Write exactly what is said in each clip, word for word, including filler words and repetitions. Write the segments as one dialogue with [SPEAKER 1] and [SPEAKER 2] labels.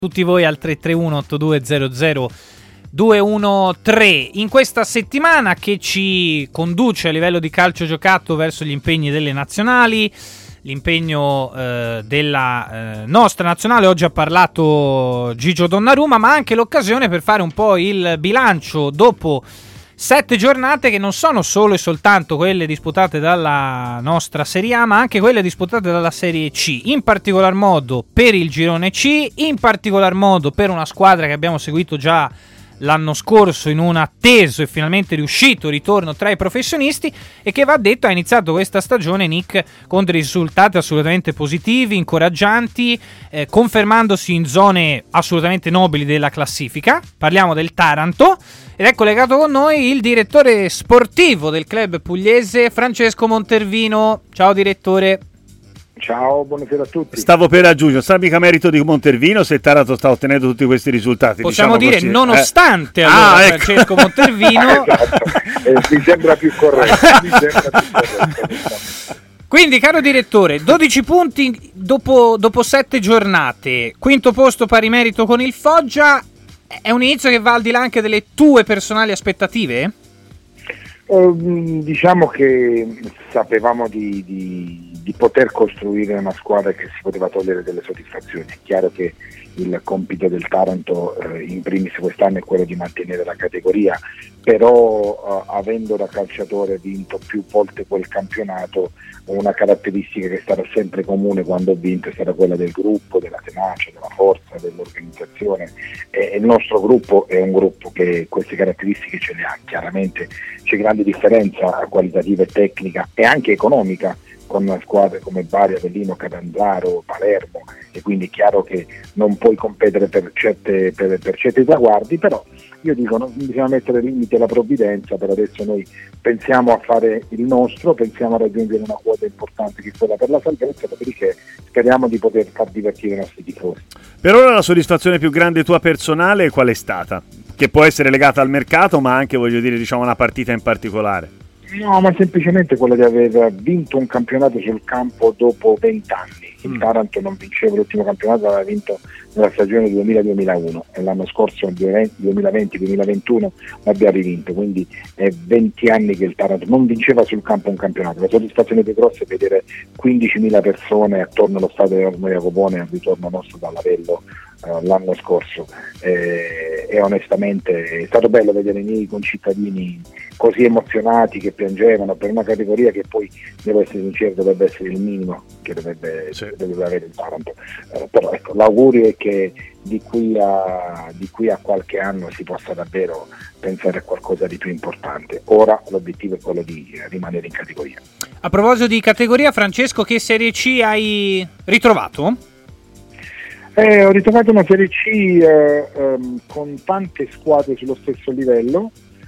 [SPEAKER 1] Tutti voi al tre tre uno otto due zero zero due uno tre. In questa settimana che ci conduce a livello di calcio giocato verso gli impegni delle nazionali, l'impegno eh, della eh, nostra nazionale, oggi ha parlato Gigio Donnarumma, ma anche l'occasione per fare un po' il bilancio dopo sette giornate che non sono solo e soltanto quelle disputate dalla nostra Serie A, ma anche quelle disputate dalla Serie C, in particolar modo per il girone C, in particolar modo per una squadra che abbiamo seguito già l'anno scorso in un atteso e finalmente riuscito ritorno tra i professionisti, e che, va detto, ha iniziato questa stagione, Nick, con dei risultati assolutamente positivi, incoraggianti, eh, confermandosi in zone assolutamente nobili della classifica. Parliamo del Taranto, ed è collegato con noi il direttore sportivo del club pugliese, Francesco Montervino. Ciao direttore.
[SPEAKER 2] Ciao, buonasera a tutti.
[SPEAKER 3] Stavo per aggiungere, sarà mica merito di Montervino se il Taranto sta ottenendo tutti questi risultati?
[SPEAKER 1] Possiamo
[SPEAKER 3] diciamo
[SPEAKER 1] dire
[SPEAKER 3] così.
[SPEAKER 1] nonostante
[SPEAKER 3] eh.
[SPEAKER 1] allora,
[SPEAKER 3] ah, ecco.
[SPEAKER 1] Francesco Montervino.
[SPEAKER 2] Esatto. eh, mi sembra più corretto. mi sembra più corretto.
[SPEAKER 1] Quindi, caro direttore, dodici punti dopo, dopo sette giornate, quinto posto pari merito con il Foggia. È un inizio che va al di là anche delle tue personali aspettative?
[SPEAKER 2] Eh, diciamo che sapevamo di, di di poter costruire una squadra che si poteva togliere delle soddisfazioni. È chiaro che il compito del Taranto eh, in primis quest'anno è quello di mantenere la categoria, però eh, avendo da calciatore vinto più volte quel campionato, una caratteristica che è stata sempre comune quando ho vinto è stata quella del gruppo, della tenacia, della forza, dell'organizzazione, e il nostro gruppo è un gruppo che queste caratteristiche ce le ha. Chiaramente c'è grande differenza qualitativa e tecnica e anche economica con squadre come Bari, Avellino, Catanzaro, Palermo, e quindi è chiaro che non puoi competere per, certe, per, per certi traguardi, però io dico non bisogna mettere limiti alla provvidenza. Per adesso noi pensiamo a fare il nostro, pensiamo a raggiungere una quota importante che è quella per la salvezza, dopodiché speriamo di poter far divertire i nostri tifosi.
[SPEAKER 3] Per ora la soddisfazione più grande tua personale qual è stata? Che può essere legata al mercato, ma anche, voglio dire, diciamo una partita in particolare.
[SPEAKER 2] No, ma semplicemente quello di aver vinto un campionato sul campo dopo vent'anni. Il mm. Taranto non vinceva l'ultimo campionato, l'aveva vinto nella stagione duemila duemilauno e l'anno scorso duemilaventi duemilaventuno l'abbiamo rivinto, quindi è venti anni che il Taranto non vinceva sul campo un campionato. La soddisfazione più grossa è vedere quindicimila persone attorno allo stadio di Osmo Jacopone al ritorno nostro dall'Avello uh, l'anno scorso, eh, e onestamente è stato bello vedere i miei concittadini così emozionati, che piangevano per una categoria che poi, devo essere sincero, dovrebbe essere il minimo che dovrebbe, sì. dovrebbe avere il Taranto. Eh, però ecco, l'augurio è che di qui, a, di qui a qualche anno si possa davvero pensare a qualcosa di più importante. Ora l'obiettivo è quello di rimanere in categoria.
[SPEAKER 1] A proposito di categoria, Francesco, che Serie C hai ritrovato?
[SPEAKER 2] Eh, ho ritrovato una Serie C eh, ehm, con tante squadre sullo stesso livello,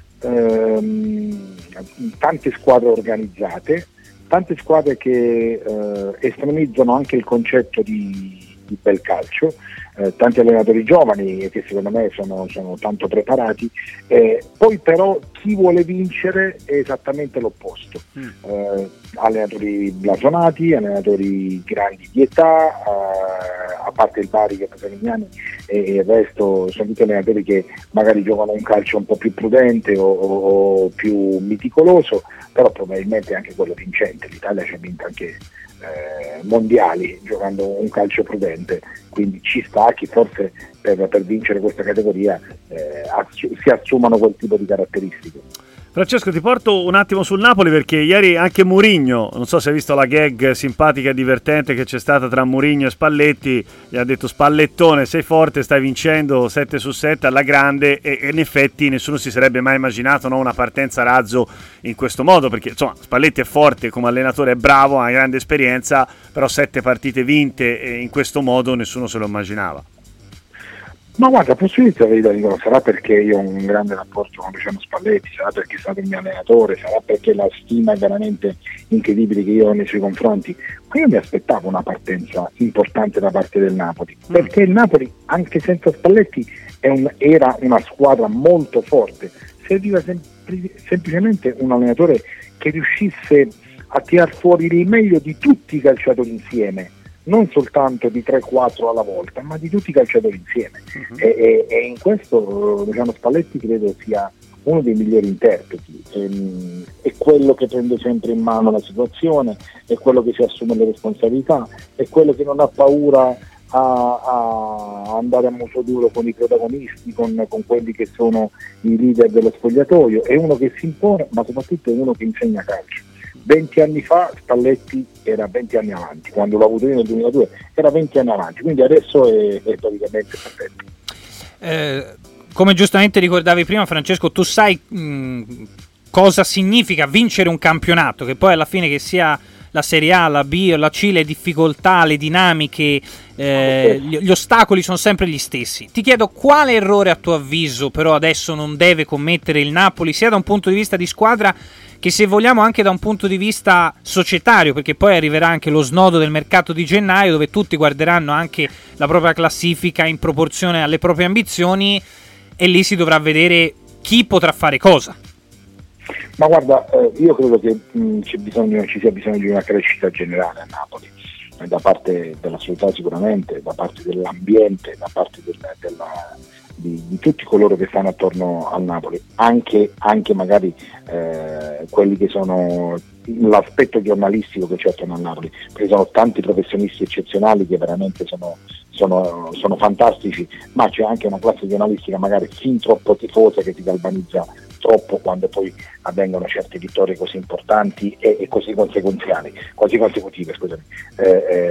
[SPEAKER 2] ehm, tante squadre organizzate, tante squadre che eh, estremizzano anche il concetto di, di bel calcio, eh, tanti allenatori giovani che secondo me sono, sono tanto preparati, eh, poi però chi vuole vincere è esattamente l'opposto, mm. eh, allenatori blasonati, allenatori grandi di età, eh, a parte il Bari che è Mignani, e il resto sono tutti allenatori che magari giocano un calcio un po' più prudente o, o, o più meticoloso, però probabilmente anche quello vincente. L'Italia ci ha vinto anche eh, mondiali giocando un calcio prudente, quindi ci sta che forse per, per vincere questa categoria eh, assu- si assumano quel tipo di caratteristiche.
[SPEAKER 3] Francesco, ti porto un attimo sul Napoli, perché ieri anche Mourinho, non so se hai visto la gag simpatica e divertente che c'è stata tra Mourinho e Spalletti, gli ha detto: Spallettone, sei forte, stai vincendo sette su sette alla grande, e, e in effetti nessuno si sarebbe mai immaginato, no, una partenza a razzo in questo modo, perché insomma Spalletti è forte come allenatore, è bravo, ha una grande esperienza, però sette partite vinte e in questo modo nessuno se lo immaginava.
[SPEAKER 2] Ma guarda, posso iniziare a verità, dico, sarà perché io ho un grande rapporto con Luciano Spalletti, sarà perché è stato il mio allenatore, sarà perché la stima è veramente incredibile che io ho nei suoi confronti. Ma io mi aspettavo una partenza importante da parte del Napoli, mm. perché il Napoli, anche senza Spalletti, è un, era una squadra molto forte. Serviva sempli- semplicemente un allenatore che riuscisse a tirar fuori il meglio di tutti i calciatori insieme. non soltanto di tre quattro alla volta, ma di tutti i calciatori insieme. Uh-huh. E, e, e in questo Luciano Spalletti credo sia uno dei migliori interpreti, ehm, è quello che prende sempre in mano la situazione, è quello che si assume le responsabilità, è quello che non ha paura a, a andare a muso duro con i protagonisti, con, con quelli che sono i leader dello spogliatoio, è uno che si impone, ma soprattutto è uno che insegna calcio. venti anni fa Spalletti era venti anni avanti, quando l'ho avuto io nel duemiladue era venti anni avanti, quindi adesso è, è praticamente perfetto.
[SPEAKER 1] Eh, come giustamente ricordavi prima, Francesco, tu sai mh, cosa significa vincere un campionato, che poi alla fine, che sia la Serie A, la B o la C, le difficoltà, le dinamiche, eh, gli, gli ostacoli sono sempre gli stessi. Ti chiedo quale errore a tuo avviso però adesso non deve commettere il Napoli, sia da un punto di vista di squadra che, se vogliamo, anche da un punto di vista societario, perché poi arriverà anche lo snodo del mercato di gennaio, dove tutti guarderanno anche la propria classifica in proporzione alle proprie ambizioni, e lì si dovrà vedere chi potrà fare cosa.
[SPEAKER 2] Ma guarda, eh, io credo che mh, c'è bisogno, ci sia bisogno di una crescita generale a Napoli, eh, da parte della società sicuramente, da parte dell'ambiente, da parte del, della, di, di tutti coloro che stanno attorno al Napoli, anche, anche magari eh, quelli che sono l'aspetto giornalistico che c'è attorno al Napoli, perché sono tanti professionisti eccezionali che veramente sono, sono, sono fantastici, ma c'è anche una classe giornalistica magari fin troppo tifosa che ti galvanizza troppo quando poi avvengono certe vittorie così importanti e, e così conseguenziali, così consecutive, scusami. Eh,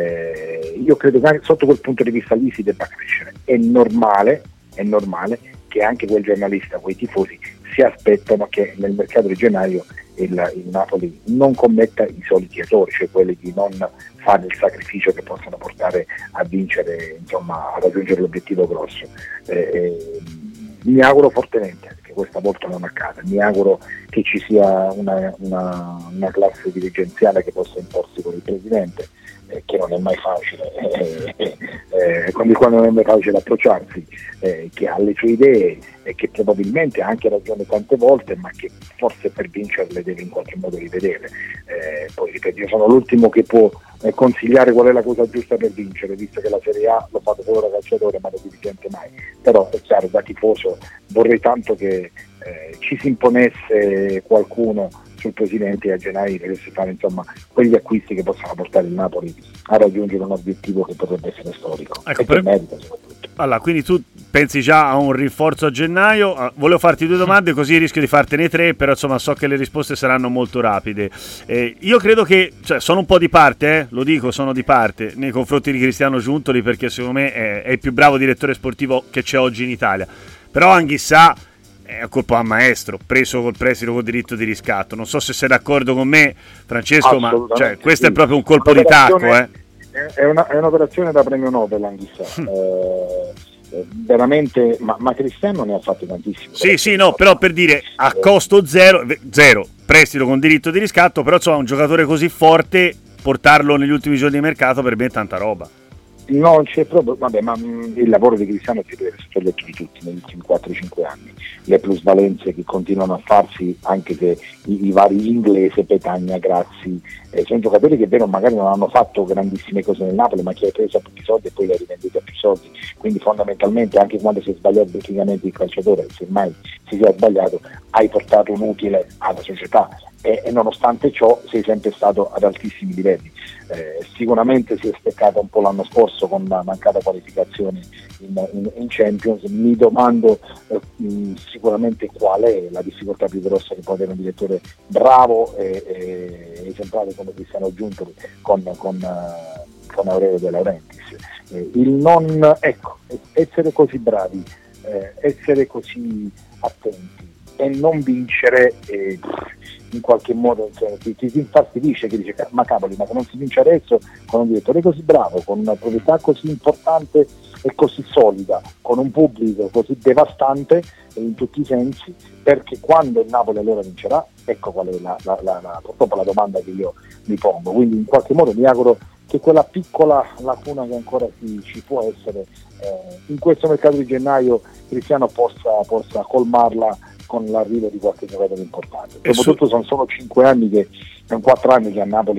[SPEAKER 2] eh, io credo che anche sotto quel punto di vista lì si debba crescere. È normale, è normale che anche quel giornalista, quei tifosi si aspettano che nel mercato di gennaio il, il Napoli non commetta i soliti errori, cioè quelli di non fare il sacrificio che possono portare a vincere, insomma, a raggiungere l'obiettivo grosso. Eh, eh, mi auguro fortemente che questa volta non accada, mi auguro che ci sia una, una, una classe dirigenziale che possa imporsi con il presidente, eh, che non è mai facile, eh, eh, eh, con il quale non è mai facile approcciarsi, eh, che ha le sue idee e che probabilmente ha anche ragione tante volte, ma che forse per vincerle deve in qualche modo rivedere. Eh, poi ripeto, io sono l'ultimo che può eh, consigliare qual è la cosa giusta per vincere, visto che la Serie A lo fate solo da calciatore, ma da dirigente mai. Però è chiaro, da tifoso vorrei tanto che eh, ci si imponesse qualcuno sul presidente e a gennaio dovesse fare, insomma, quegli acquisti che possano portare il Napoli a raggiungere un obiettivo che potrebbe essere storico,
[SPEAKER 3] ecco,
[SPEAKER 2] e
[SPEAKER 3] per...
[SPEAKER 2] che merita soprattutto.
[SPEAKER 3] Allora, quindi tu pensi già a un rinforzo a gennaio? Ah, volevo farti due domande, così rischio di fartene tre, però insomma so che le risposte saranno molto rapide. Eh, io credo che, cioè, sono un po' di parte, eh, lo dico, sono di parte nei confronti di Cristiano Giuntoli, perché secondo me è, è il più bravo direttore sportivo che c'è oggi in Italia. Però Anghissà è colpa a maestro, preso col prestito con diritto di riscatto. Non so se sei d'accordo con me, Francesco, ma cioè, questo sì. È proprio un colpo di tacco, eh.
[SPEAKER 2] È, una, è un'operazione da premio Nobel Anghissà. Mm. Eh, veramente, ma, ma Cristiano ne ha fatti tantissimi.
[SPEAKER 3] Sì, sì, no, però per dire, a costo zero, zero, prestito con diritto di riscatto, però insomma un giocatore così forte, portarlo negli ultimi giorni di mercato per me è tanta roba.
[SPEAKER 2] No, c'è proprio, vabbè, ma mh, il lavoro di Cristiano si vede sotto gli occhi di tutti negli ultimi quattro cinque anni, le plusvalenze che continuano a farsi, anche se i, i vari inglesi, Petagna, Grazzi, eh, sono giocatori che vero magari non hanno fatto grandissime cose nel Napoli, ma che hai preso a pochi soldi e poi li hai rivenduti a più soldi, quindi fondamentalmente anche quando si è sbagliato tecnicamente il calciatore, se mai si sia sbagliato, hai portato un utile alla società. E, e nonostante ciò sei sempre stato ad altissimi livelli. Eh, sicuramente si è speccato un po' l'anno scorso con una mancata qualificazione in, in, in Champions. Mi domando eh, mh, sicuramente qual è la difficoltà più grossa che può avere un direttore bravo e, e esemplare come Cristiano Giuntoli con, con, uh, con Aurelio De Laurentiis. Eh, il non, ecco, essere così bravi, eh, essere così attenti e non vincere, eh, in qualche modo, cioè, ti, ti infastidisce, che dice ma cavoli, ma che non si vince adesso con un direttore così bravo, con una proprietà così importante e così solida, con un pubblico così devastante in tutti i sensi, perché quando il Napoli allora vincerà? Ecco qual è la, la, la, la, purtroppo la domanda che io mi pongo. Quindi in qualche modo mi auguro che quella piccola lacuna che ancora ci, ci può essere eh, in questo mercato di gennaio Cristiano possa, possa colmarla con l'arrivo di qualche giocatore importante. Soprattutto su... sono solo cinque anni che, sono quattro anni che a Napoli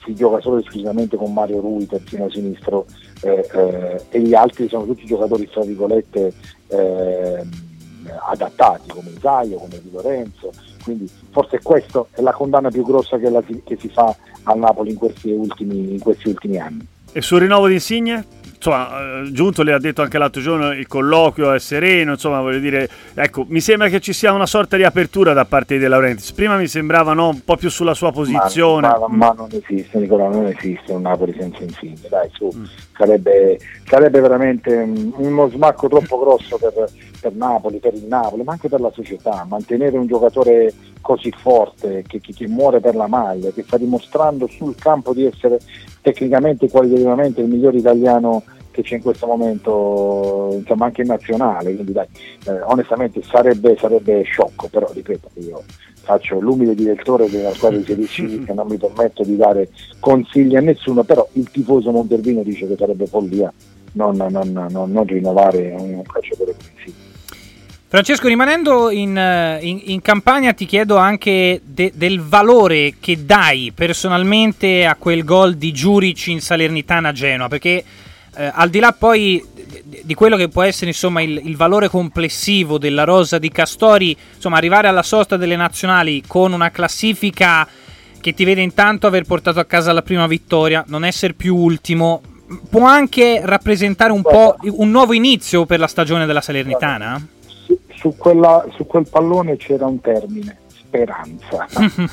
[SPEAKER 2] si gioca solo esclusivamente con Mario Rui terzino sinistro eh, eh, e gli altri sono tutti giocatori tra virgolette eh, adattati, come Isaio, come Di Lorenzo, quindi forse questa è la condanna più grossa che, la, che si fa al Napoli in questi ultimi, in questi ultimi anni.
[SPEAKER 3] E sul rinnovo di Insigne? Insomma, Giunto le ha detto anche l'altro giorno, il colloquio è sereno, insomma, voglio dire, ecco, mi sembra che ci sia una sorta di apertura da parte di De Laurentiis. Prima mi sembrava no, un po' più sulla sua posizione.
[SPEAKER 2] Ma, ma, ma non esiste, Nicola, non esiste un Napoli senza Insigne, dai, su, mm. sarebbe, sarebbe veramente uno smacco troppo grosso per, per Napoli, per il Napoli, ma anche per la società. Mantenere un giocatore così forte, che, che, che muore per la maglia, che sta dimostrando sul campo di essere tecnicamente e qualitativamente il miglior italiano che c'è in questo momento, insomma, anche in nazionale, quindi dai, eh, onestamente sarebbe, sarebbe sciocco, però ripeto, io faccio l'umile direttore della squadra di Serie C che non mi permetto di dare consigli a nessuno, però il tifoso monterbino dice che sarebbe follia non, non, non, non rinnovare un calciatore così.
[SPEAKER 1] Francesco, rimanendo in, in, in Campania, ti chiedo anche de, del valore che dai personalmente a quel gol di Djuric in Salernitana Genoa, perché eh, al di là poi di, di quello che può essere insomma il, il valore complessivo della rosa di Castori, insomma arrivare alla sosta delle nazionali con una classifica che ti vede intanto aver portato a casa la prima vittoria, non essere più ultimo, può anche rappresentare un po' un nuovo inizio per la stagione della Salernitana?
[SPEAKER 2] Su, quella, su quel pallone c'era un termine, speranza.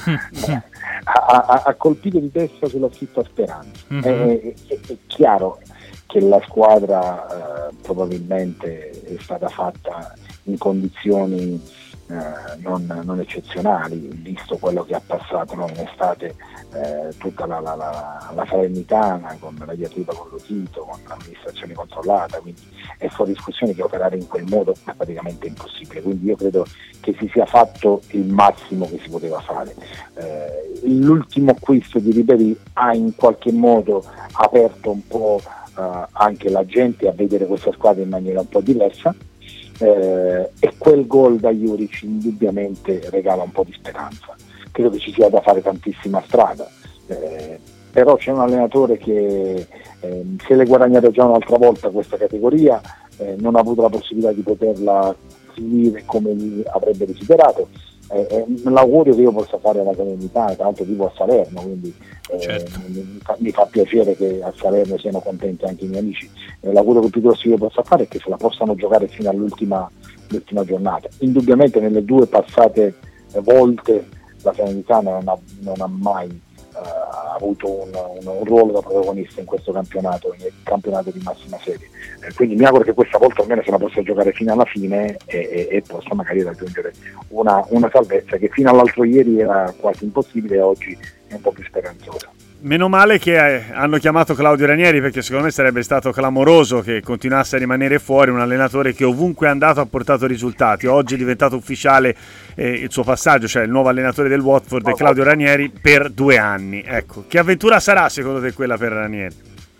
[SPEAKER 2] ha, ha, ha colpito di testa sulla scritta speranza. Mm-hmm. È, è, è chiaro che la squadra eh, probabilmente è stata fatta in condizioni eh, non, non eccezionali, visto quello che ha passato no, in estate eh, tutta la, la, la, la Salernitana, con la diatriba con lo Tito, con l'amministrazione controllata, quindi è fuori discussione che operare in quel modo è praticamente impossibile, quindi io credo che si sia fatto il massimo che si poteva fare. Eh, l'ultimo acquisto di Ribéry ha in qualche modo aperto un po' eh, anche la gente a vedere questa squadra in maniera un po' diversa, eh, e quel gol da Djuric indubbiamente regala un po' di speranza. Credo che ci sia da fare tantissima strada, eh, però c'è un allenatore che eh, se l'è guadagnato già un'altra volta questa categoria, eh, non ha avuto la possibilità di poterla finire come avrebbe desiderato. Eh, eh, l'augurio che io possa fare alla Salernitana, tra l'altro vivo a Salerno, quindi eh, certo. mi, fa, mi fa piacere che a Salerno siano contenti anche i miei amici. Eh, l'augurio che più grosso io possa fare è che se la possano giocare fino all'ultima l'ultima giornata. Indubbiamente nelle due passate eh, volte la Salernitana non ha, non ha mai uh, avuto un, un, un ruolo da protagonista in questo campionato, nel campionato di massima serie. Eh, quindi mi auguro che questa volta almeno se la possa giocare fino alla fine e, e, e possa magari raggiungere una, una salvezza che fino all'altro ieri era quasi impossibile e oggi è un po' più speranzosa.
[SPEAKER 3] Meno male che hanno chiamato Claudio Ranieri, perché secondo me sarebbe stato clamoroso che continuasse a rimanere fuori un allenatore che ovunque è andato ha portato risultati. Oggi è diventato ufficiale eh, il suo passaggio, cioè il nuovo allenatore del Watford è Claudio Ranieri per due anni. Ecco, che avventura sarà secondo te quella per Ranieri?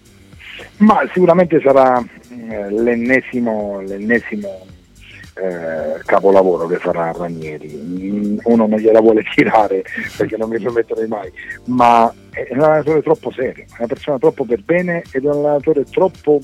[SPEAKER 2] Ma sicuramente sarà eh, l'ennesimo, l'ennesimo eh, capolavoro che farà Ranieri. Uno non gliela vuole tirare perché non mi permetterei mai, ma è un allenatore troppo serio, è una persona troppo per bene ed è un allenatore troppo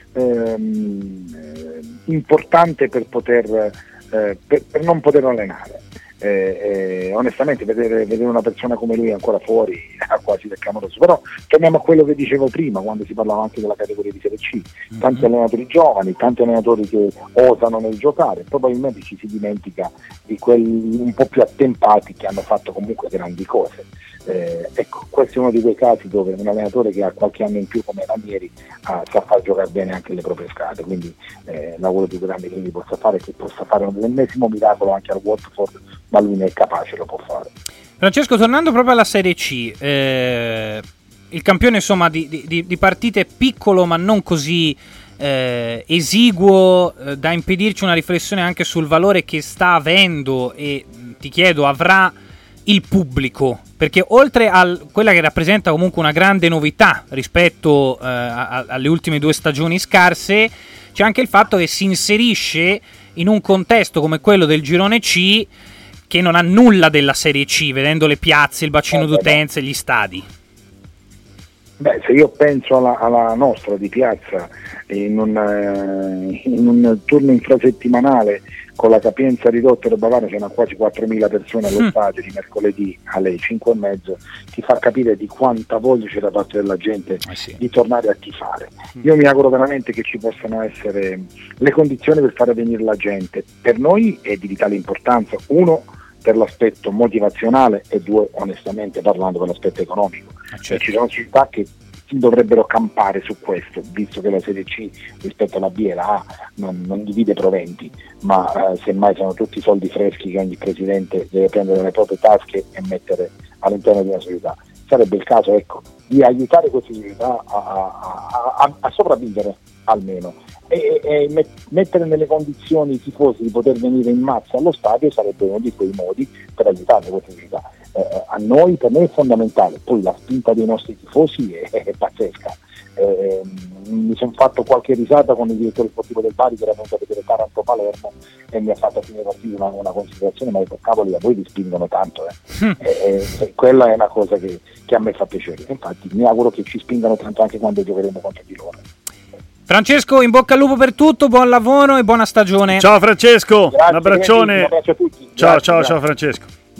[SPEAKER 2] ehm, importante per poter eh, per, per non poter allenare. Eh, eh, onestamente vedere, vedere una persona come lui ancora fuori è quasi del clamoroso. Però torniamo a quello che dicevo prima, quando si parlava anche della categoria di Serie C, tanti mm-hmm. allenatori giovani, tanti allenatori che osano nel giocare, probabilmente ci si dimentica di quelli un po' più attempati che hanno fatto comunque grandi cose. Eh, ecco, questo è uno di quei casi dove un allenatore che ha qualche anno in più come Ranieri ah, sa far giocare bene anche le proprie squadre, quindi eh, lavoro più grande che lui possa fare, che possa fare l'ennesimo miracolo anche al Watford, ma lui ne è capace, lo può fare.
[SPEAKER 1] Francesco, tornando proprio alla Serie C, eh, il campione insomma di, di, di partite piccolo ma non così eh, esiguo eh, da impedirci una riflessione anche sul valore che sta avendo e ti chiedo avrà il pubblico, perché oltre a quella che rappresenta comunque una grande novità rispetto eh, a, alle ultime due stagioni scarse, c'è anche il fatto che si inserisce in un contesto come quello del girone C che non ha nulla della Serie C, vedendo le piazze, il bacino d'utenza e gli stadi.
[SPEAKER 2] Beh, se io penso alla, alla nostra di piazza in un, in un turno infrasettimanale con la capienza ridotta del Bavaria, c'erano quasi quattromila persone allo stadio di mercoledì alle cinque e mezzo, ti fa capire di quanta voglia c'è da parte della gente
[SPEAKER 1] eh sì.
[SPEAKER 2] di tornare a tifare. Io mi auguro veramente che ci possano essere le condizioni per fare venire la gente. Per noi è di vitale importanza, uno per l'aspetto motivazionale e due onestamente parlando per l'aspetto economico. Certo. Ci sono città che dovrebbero campare su questo, visto che la Serie C rispetto alla B e la A non, non divide proventi, ma eh, semmai sono tutti soldi freschi che ogni presidente deve prendere nelle proprie tasche e mettere all'interno di una società. Sarebbe il caso, ecco, di aiutare queste società a, a, a, a sopravvivere almeno e, e met, mettere nelle condizioni i tifosi di poter venire in massa allo stadio sarebbe uno di quei modi per aiutare queste società. Eh, a noi, per me è fondamentale, poi la spinta dei nostri tifosi è, è, è pazzesca. Eh, mi sono fatto qualche risata con il direttore sportivo del Bari che era venuto a vedere Taranto Palermo e mi ha fatto a fine partita una, una considerazione, ma detto, cavoli, a voi vi spingono tanto, eh. e, e quella è una cosa che, che a me fa piacere. Infatti mi auguro che ci spingano tanto anche quando giocheremo contro di loro.
[SPEAKER 1] Francesco, in bocca al lupo per tutto, buon lavoro e buona stagione.
[SPEAKER 3] Ciao Francesco,
[SPEAKER 2] Grazie,
[SPEAKER 3] un abbraccione.
[SPEAKER 2] Un abbraccio a tutti.
[SPEAKER 3] Ciao,
[SPEAKER 2] Grazie,
[SPEAKER 3] ciao,
[SPEAKER 2] grazie.
[SPEAKER 3] ciao Francesco.